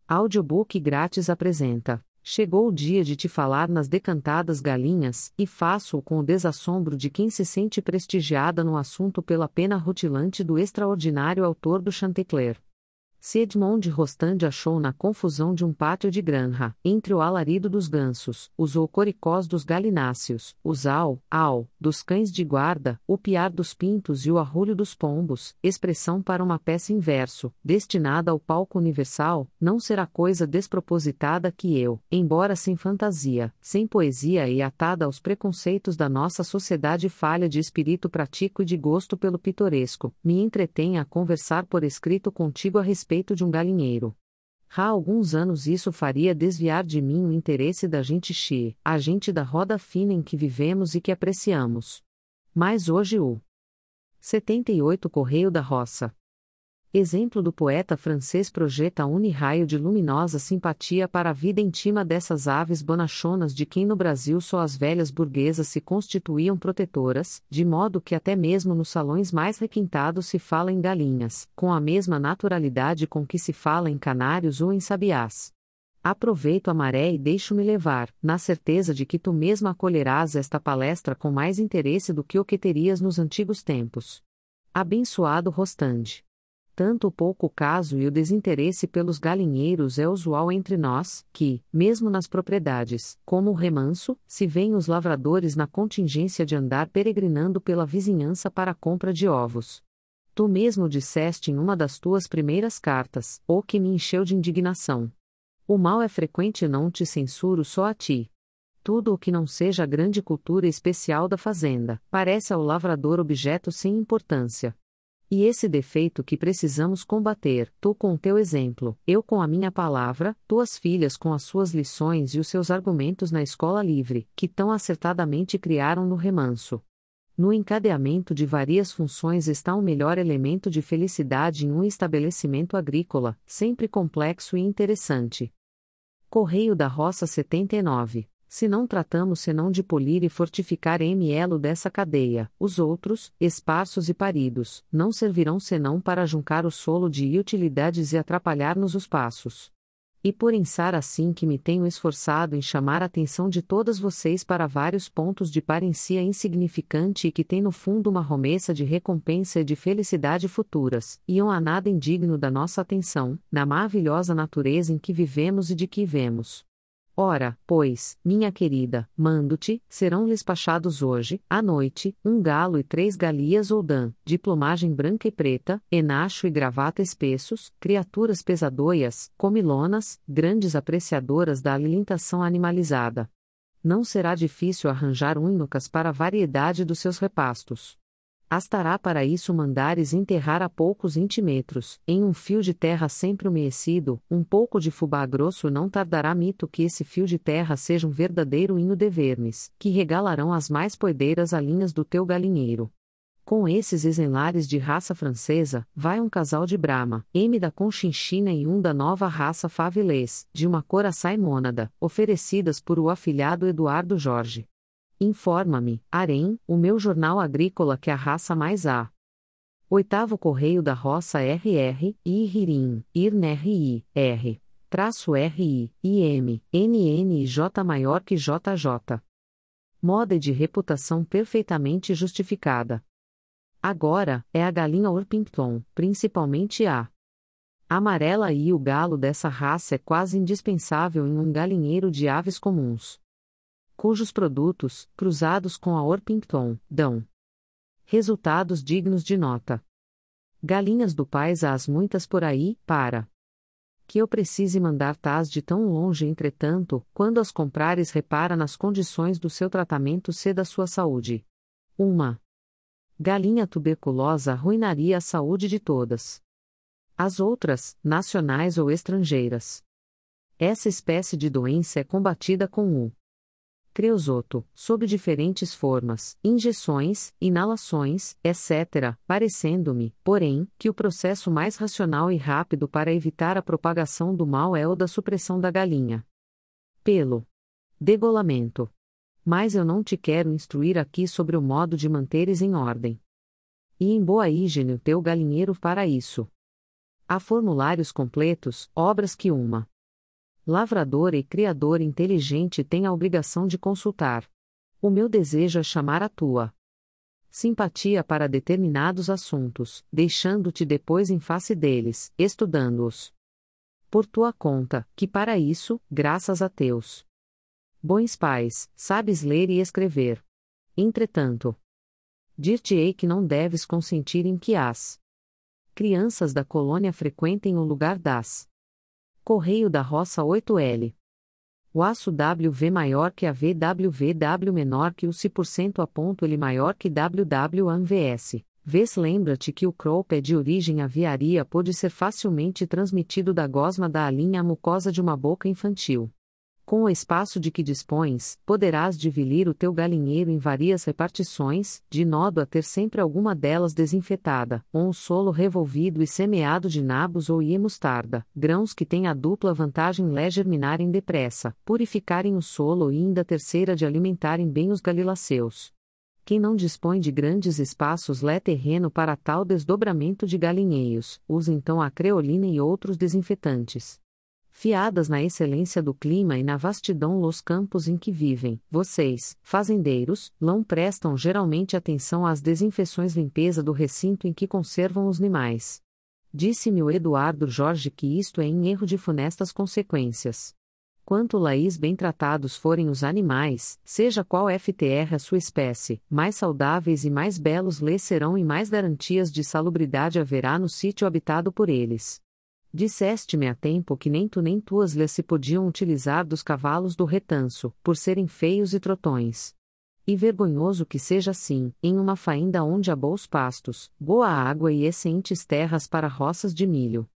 Audiobook grátis apresenta: Chegou o dia de te falar nas decantadas galinhas, e faço-o com o desassombro de quem se sente prestigiada no assunto pela pena rutilante do extraordinário autor do Chantecler. Se Edmond Rostand achou na confusão de um pátio de granja, entre o alarido dos gansos, os ocoricós dos galináceos, os au dos cães de guarda, o piar dos pintos e o arrulho dos pombos, expressão para uma peça em verso, destinada ao palco universal, não será coisa despropositada que eu, embora sem fantasia, sem poesia e atada aos preconceitos da nossa sociedade falha de espírito prático e de gosto pelo pitoresco, me entretenha a conversar por escrito contigo a respeito de um galinheiro. Há alguns anos isso faria desviar de mim o interesse da gente a gente da roda fina em que vivemos e que apreciamos. Mas hoje o 78 Correio da Roça. Exemplo do poeta francês projeta raio de luminosa simpatia para a vida íntima dessas aves bonachonas de quem no Brasil só as velhas burguesas se constituíam protetoras, de modo que até mesmo nos salões mais requintados se fala em galinhas, com a mesma naturalidade com que se fala em canários ou em sabiás. Aproveito a maré e deixo-me levar, na certeza de que tu mesma acolherás esta palestra com mais interesse do que o que terias nos antigos tempos. Abençoado Rostand. Tanto o pouco caso e o desinteresse pelos galinheiros é usual entre nós, que, mesmo nas propriedades, como o remanso, se veem os lavradores na contingência de andar peregrinando pela vizinhança para a compra de ovos. Tu mesmo disseste em uma das tuas primeiras cartas, o que me encheu de indignação. O mal é frequente e não te censuro só a ti. Tudo o que não seja a grande cultura especial da fazenda, parece ao lavrador objeto sem importância. E esse defeito que precisamos combater, tu com o teu exemplo, eu com a minha palavra, tuas filhas com as suas lições e os seus argumentos na escola livre, que tão acertadamente criaram no remanso. No encadeamento de várias funções está o melhor elemento de felicidade em um estabelecimento agrícola, sempre complexo e interessante. Correio da Roça 79. Se não tratamos senão de polir e fortificar elo dessa cadeia, os outros, esparsos e paridos, não servirão senão para juncar o solo de utilidades e atrapalhar-nos os passos. E por ensar assim que me tenho esforçado em chamar a atenção de todas vocês para vários pontos de parencia insignificante e que tem no fundo uma romessa de recompensa e de felicidade futuras, e não há nada indigno da nossa atenção, na maravilhosa natureza em que vivemos e de que vemos. Ora, pois, minha querida, mando-te, serão despachados hoje, à noite, um galo e 3 galias ou dã, de plumagem branca e preta, enacho e gravata espessos, criaturas pesadoias, comilonas, grandes apreciadoras da alimentação animalizada. Não será difícil arranjar únicas para a variedade dos seus repastos. Bastará para isso mandares enterrar a poucos centímetros, em um fio de terra sempre umedecido, um pouco de fubá grosso. Não tardará mito que esse fio de terra seja um verdadeiro hino de vermes, que regalarão as mais poedeiras alinhas do teu galinheiro. Com esses exemplares de raça francesa, vai um casal de Brahma, da Conchinchina e um da nova raça Favilês, de uma cor açaí mônada, oferecidas por o afilhado Eduardo Jorge. Informa-me, Arém, o meu jornal agrícola que a raça mais há. 8º Correio da Roça RR, Irim, IRNRI, R. Traço RI, IM, NN e J maior que JJ. Moda e de reputação perfeitamente justificada. Agora, é a galinha Orpington, principalmente a amarela e o galo dessa raça é quase indispensável em um galinheiro de aves comuns, cujos produtos, cruzados com a Orpington, dão resultados dignos de nota. Galinhas do pais hás muitas por aí, para que eu precise mandar tás de tão longe. Entretanto, quando as comprares repara nas condições do seu tratamento se da sua saúde. Uma galinha tuberculosa arruinaria a saúde de todas as outras, nacionais ou estrangeiras. Essa espécie de doença é combatida com o creosoto, sob diferentes formas, injeções, inalações, etc., parecendo-me, porém, que o processo mais racional e rápido para evitar a propagação do mal é o da supressão da galinha pelo degolamento. Mas eu não te quero instruir aqui sobre o modo de manteres em ordem e em boa higiene o teu galinheiro para isso. Há formulários completos, obras que uma Lavrador e criador inteligente têm a obrigação de consultar. O meu desejo é chamar a tua simpatia para determinados assuntos, deixando-te depois em face deles, estudando-os. Por tua conta, que para isso, graças a teus bons pais, sabes ler e escrever. Entretanto, dir-te-ei que não deves consentir em que as crianças da colônia frequentem o lugar das Correio da Roça 8L. O aço WV maior que a VWVW menor que o C% a ponto L maior que WWAMVS. Vês lembra-te que o CROP é de origem aviária pode ser facilmente transmitido da gosma da alinha à mucosa de uma boca infantil. Com o espaço de que dispões, poderás dividir o teu galinheiro em várias repartições, de modo a ter sempre alguma delas desinfetada, ou um solo revolvido e semeado de nabos ou mostarda, grãos que têm a dupla vantagem de germinarem depressa, purificarem o solo e ainda a terceira de alimentarem bem os galiláceos. Quem não dispõe de grandes espaços lé terreno para tal desdobramento de galinheiros, usa então a creolina e outros desinfetantes. Fiadas na excelência do clima e na vastidão los campos em que vivem, vocês, fazendeiros, não prestam geralmente atenção às desinfecções limpeza do recinto em que conservam os animais. Disse-me o Eduardo Jorge que isto é em erro de funestas consequências. Quanto lais bem tratados forem os animais, seja qual FTR a sua espécie, mais saudáveis e mais belos lhes serão e mais garantias de salubridade haverá no sítio habitado por eles. Disseste-me há tempo que nem tu nem tuas lhes se podiam utilizar dos cavalos do retanço, por serem feios e trotões. E vergonhoso que seja assim, em uma faenda onde há bons pastos, boa água e excelentes terras para roças de milho.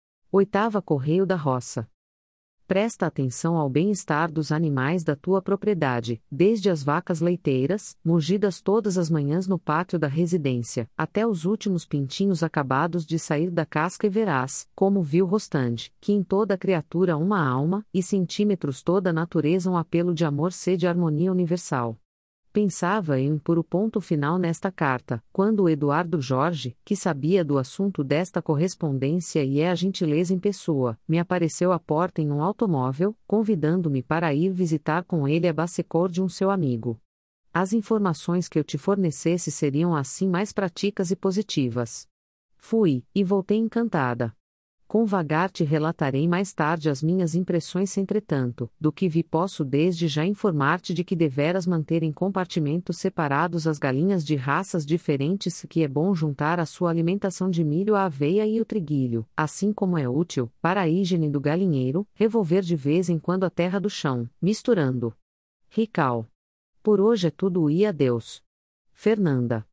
8ª Correio da Roça. Presta atenção ao bem-estar dos animais da tua propriedade, desde as vacas leiteiras, mugidas todas as manhãs no pátio da residência, até os últimos pintinhos acabados de sair da casca e verás, como viu Rostande, que em toda criatura uma alma, e centímetros toda a natureza um apelo de amor sede harmonia universal. Pensava eu em pôr o ponto final nesta carta, quando o Eduardo Jorge, que sabia do assunto desta correspondência e é a gentileza em pessoa, me apareceu à porta em um automóvel, convidando-me para ir visitar com ele a Bassecor de um seu amigo. As informações que eu te fornecesse seriam assim mais práticas e positivas. Fui, e voltei encantada. Com vagar te relatarei mais tarde as minhas impressões entretanto, do que vi posso desde já informar-te de que deveras manter em compartimentos separados as galinhas de raças diferentes que é bom juntar à sua alimentação de milho a aveia e o triguilho, assim como é útil, para a higiene do galinheiro, revolver de vez em quando a terra do chão, misturando. Rical. Por hoje é tudo e adeus. Fernanda.